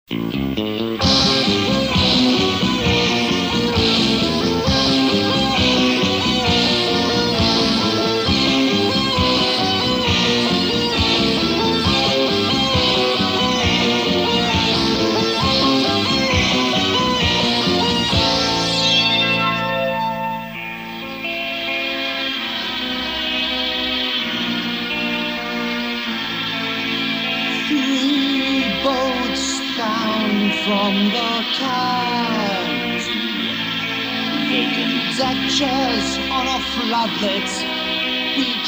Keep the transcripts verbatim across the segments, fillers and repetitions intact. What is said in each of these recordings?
From the county, vacant deck chairs on a floodlit beach.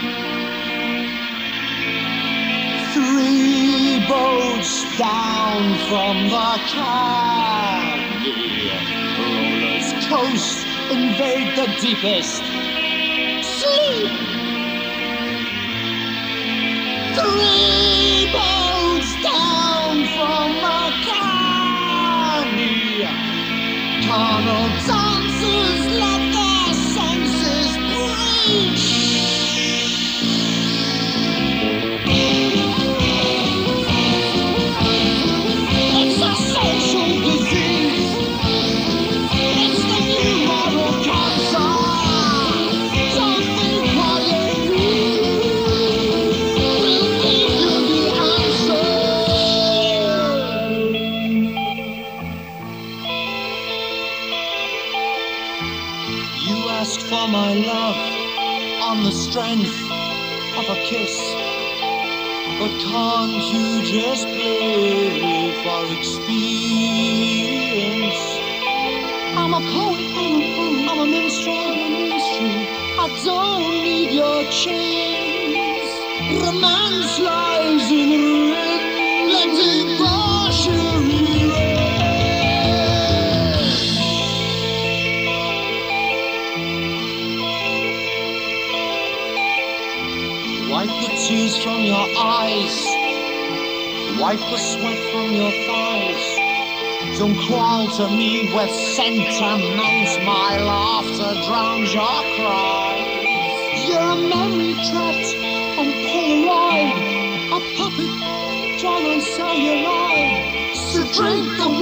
Three boats down from the county, rollers coast, invade the deepest sleep. Three boats down from the county. Carnal dancers let their senses breach. It's a social disease. It's the new moral cancer. Don't think quietly. We'll give you the answer. You asked for my love on the strength of a kiss, but can't you just pay for experience? I'm a poet, I'm a poet, I'm a minstrel, I'm a minstrel. I don't need your chains. Romance lies in ruin, let debauchery reign. Wipe the tears from your eyes, wipe the sweat from your thighs. Don't crawl to me with sentiment, my laughter drowns your cries. You're a memory trapped on Polaroid, a puppet trying to sell your life. So drink the